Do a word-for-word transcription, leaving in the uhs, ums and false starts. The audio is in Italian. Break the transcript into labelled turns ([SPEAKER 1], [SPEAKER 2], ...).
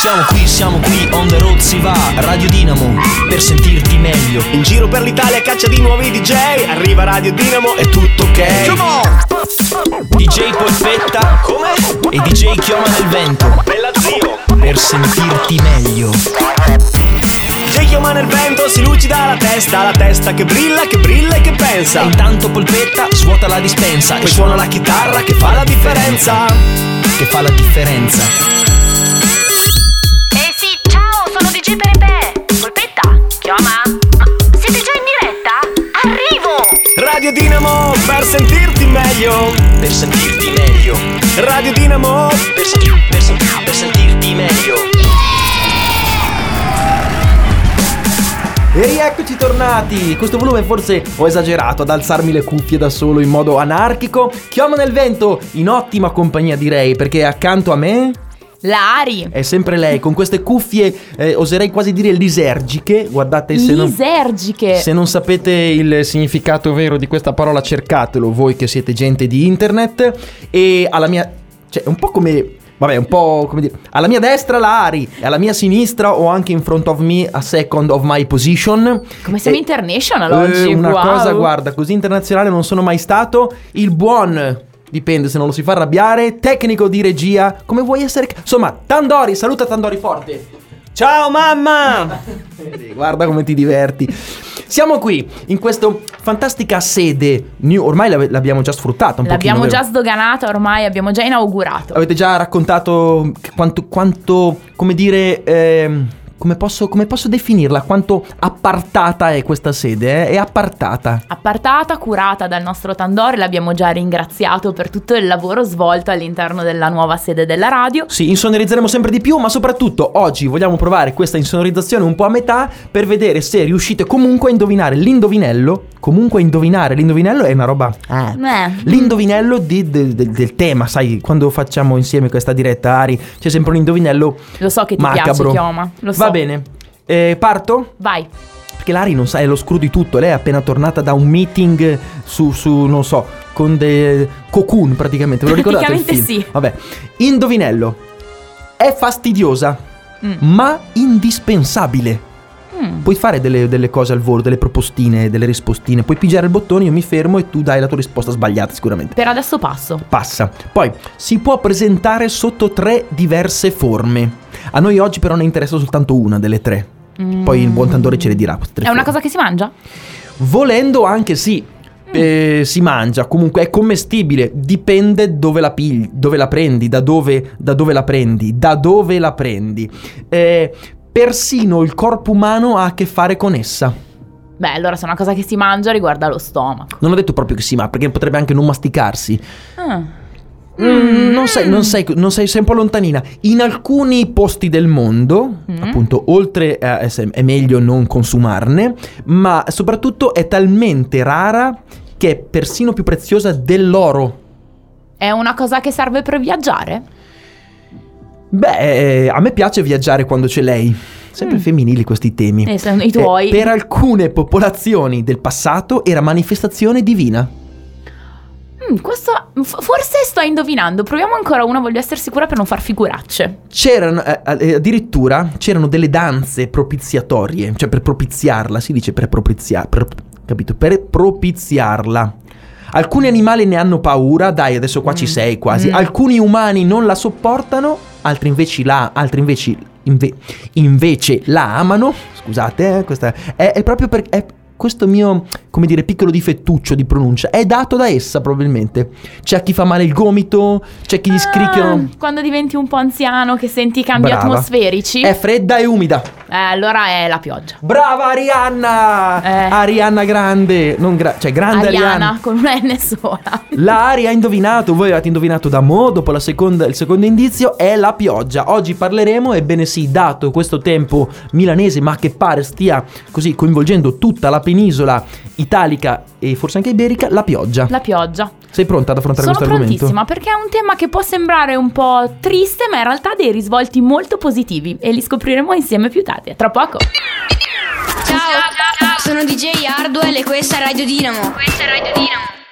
[SPEAKER 1] Siamo qui, siamo qui, on the road si va. Radio Dinamo, per sentirti meglio.
[SPEAKER 2] In giro per l'Italia caccia di nuovi D J. Arriva Radio Dinamo e tutto ok.
[SPEAKER 1] Come on! D J Polpetta.
[SPEAKER 2] Come?
[SPEAKER 1] E D J Chioma nel vento.
[SPEAKER 2] Bella zio.
[SPEAKER 1] Per sentirti meglio.
[SPEAKER 2] D J Chioma nel vento, si lucida la testa. La testa che brilla, che brilla e che pensa.
[SPEAKER 1] E intanto Polpetta svuota la dispensa.
[SPEAKER 2] Poi suona la chitarra che fa la differenza.
[SPEAKER 1] Che fa la differenza.
[SPEAKER 3] D J Pepe, Polpetta, Chioma, ma siete già in diretta? Arrivo!
[SPEAKER 2] Radio Dinamo, per sentirti meglio.
[SPEAKER 1] Per sentirti meglio.
[SPEAKER 2] Radio Dinamo,
[SPEAKER 1] per, sen- per, sen- per sentirti meglio.
[SPEAKER 4] E rieccoci tornati. Questo volume forse ho esagerato ad alzarmi le cuffie da solo in modo anarchico. Chioma nel vento, in ottima compagnia direi, perché accanto a me
[SPEAKER 3] la Ari.
[SPEAKER 4] è sempre lei, con queste cuffie, eh, oserei quasi dire lisergiche. Guardate, se non,
[SPEAKER 3] Lisergiche.
[SPEAKER 4] se non sapete il significato vero di questa parola, cercatelo, voi che siete gente di internet. E alla mia, cioè un po' come, vabbè, un po' come dire, alla mia destra la Ari, e alla mia sinistra o anche in front of me a second of my position.
[SPEAKER 3] Come siamo
[SPEAKER 4] E-
[SPEAKER 3] international
[SPEAKER 4] eh,
[SPEAKER 3] oggi,
[SPEAKER 4] Una
[SPEAKER 3] wow.
[SPEAKER 4] cosa, guarda, così internazionale non sono mai stato. Il buon, dipende se non lo si fa arrabbiare, tecnico di regia, come vuoi essere? Insomma, Tandori, saluta Tandori forte.
[SPEAKER 2] ciao mamma.
[SPEAKER 4] Guarda come ti diverti. Siamo qui in questa fantastica sede new, ormai l'ave- l'abbiamo già sfruttata un
[SPEAKER 3] L'abbiamo
[SPEAKER 4] pochino,
[SPEAKER 3] già
[SPEAKER 4] vero?
[SPEAKER 3] sdoganata ormai, abbiamo già inaugurato.
[SPEAKER 4] Avete già raccontato quanto, quanto come dire, ehm, come posso, come posso definirla? Quanto appartata è questa sede? eh? È appartata.
[SPEAKER 3] Appartata, curata dal nostro Tandori, l'abbiamo già ringraziato per tutto il lavoro svolto all'interno della nuova sede della radio.
[SPEAKER 4] Sì, insonorizzeremo sempre di più, ma soprattutto oggi vogliamo provare questa insonorizzazione un po' a metà per vedere se riuscite comunque a indovinare l'indovinello. Comunque a indovinare l'indovinello è una roba... Eh.
[SPEAKER 3] Eh.
[SPEAKER 4] L'indovinello di- de- de- del tema, sai, quando facciamo insieme questa diretta, Ari, c'è sempre un indovinello
[SPEAKER 3] Lo so che ti
[SPEAKER 4] macabro.
[SPEAKER 3] piace, Chioma, lo so.
[SPEAKER 4] Va bene, eh, parto?
[SPEAKER 3] Vai.
[SPEAKER 4] Perché l'Ari non sa, è lo screw di tutto. Lei è appena tornata da un meeting su, su non so, con dei Cocoon praticamente. Ve lo ricordate il
[SPEAKER 3] Praticamente
[SPEAKER 4] film?
[SPEAKER 3] sì.
[SPEAKER 4] Vabbè, indovinello. È fastidiosa,
[SPEAKER 3] Mm.
[SPEAKER 4] ma indispensabile.
[SPEAKER 3] Mm.
[SPEAKER 4] Puoi fare delle, delle cose al volo, delle propostine, delle rispostine. Puoi pigiare il bottone, io mi fermo e tu dai la tua risposta sbagliata sicuramente.
[SPEAKER 3] Per adesso passo.
[SPEAKER 4] Passa. Poi si può presentare sotto tre diverse forme. A noi oggi però ne interessa soltanto una delle tre.
[SPEAKER 3] Mm.
[SPEAKER 4] Poi il buon Tandori ce le dirà. queste tre
[SPEAKER 3] È una
[SPEAKER 4] forme.
[SPEAKER 3] cosa che si mangia?
[SPEAKER 4] Volendo anche sì. Eh, si mangia, comunque è commestibile. Dipende dove la pigli, dove la prendi, da dove, da dove la prendi, da dove la prendi. Eh, persino il corpo umano ha a che fare con essa.
[SPEAKER 3] Beh, allora se è una cosa che si mangia riguarda lo stomaco.
[SPEAKER 4] Non ho detto proprio che si mangia, perché potrebbe anche non masticarsi.
[SPEAKER 3] Ah.
[SPEAKER 4] Mm, non sei, non sei, non sei, sei un po' lontanina. In alcuni posti del mondo,
[SPEAKER 3] Mm.
[SPEAKER 4] appunto, oltre a essere, è meglio non consumarne, ma soprattutto è talmente rara che è persino più preziosa dell'oro.
[SPEAKER 3] È una cosa che serve per viaggiare?
[SPEAKER 4] Beh, a me piace viaggiare quando c'è lei. Sempre
[SPEAKER 3] Mm.
[SPEAKER 4] femminili questi temi.
[SPEAKER 3] Eh, sono i tuoi.
[SPEAKER 4] Eh, per alcune popolazioni del passato era manifestazione divina.
[SPEAKER 3] Mm, questo f- forse sto indovinando. Proviamo ancora una, voglio essere sicura per non far figuracce.
[SPEAKER 4] C'erano eh, eh, addirittura c'erano delle danze propiziatorie, cioè per propiziarla, si dice per propiziare, per, capito? Per propiziarla. Alcuni animali ne hanno paura, dai, adesso qua
[SPEAKER 3] Mm.
[SPEAKER 4] ci sei quasi.
[SPEAKER 3] Mm.
[SPEAKER 4] Alcuni umani non la sopportano, altri invece la altri invece inve- invece la amano. Scusate, eh, questa è, è proprio per è questo mio, come dire, piccolo difettuccio di pronuncia è dato da essa probabilmente. C'è chi fa male il gomito, c'è chi gli scricchiano.
[SPEAKER 3] Ah, quando diventi un po' anziano che senti i cambi
[SPEAKER 4] Brava.
[SPEAKER 3] atmosferici.
[SPEAKER 4] È fredda e umida.
[SPEAKER 3] Eh, allora è la pioggia.
[SPEAKER 4] Brava Arianna!
[SPEAKER 3] Eh.
[SPEAKER 4] Arianna grande, non gra- cioè grande Arianna.
[SPEAKER 3] Ariana con una N sola.
[SPEAKER 4] La Ari ha indovinato, voi avete indovinato da mo', dopo la seconda, il secondo indizio è la pioggia. Oggi parleremo, ebbene sì, dato questo tempo milanese, ma che pare stia così coinvolgendo tutta la penisola italica e forse anche iberica, la pioggia.
[SPEAKER 3] La pioggia.
[SPEAKER 4] Sei pronta ad affrontare
[SPEAKER 3] Sono
[SPEAKER 4] questo argomento?
[SPEAKER 3] prontissima perché è un tema che può sembrare un po' triste, ma in realtà ha dei risvolti molto positivi e li scopriremo insieme più tardi. A tra poco.
[SPEAKER 5] Ciao, sono D J Hardwell e questa è Radio Dinamo. Questa è Radio Dinamo.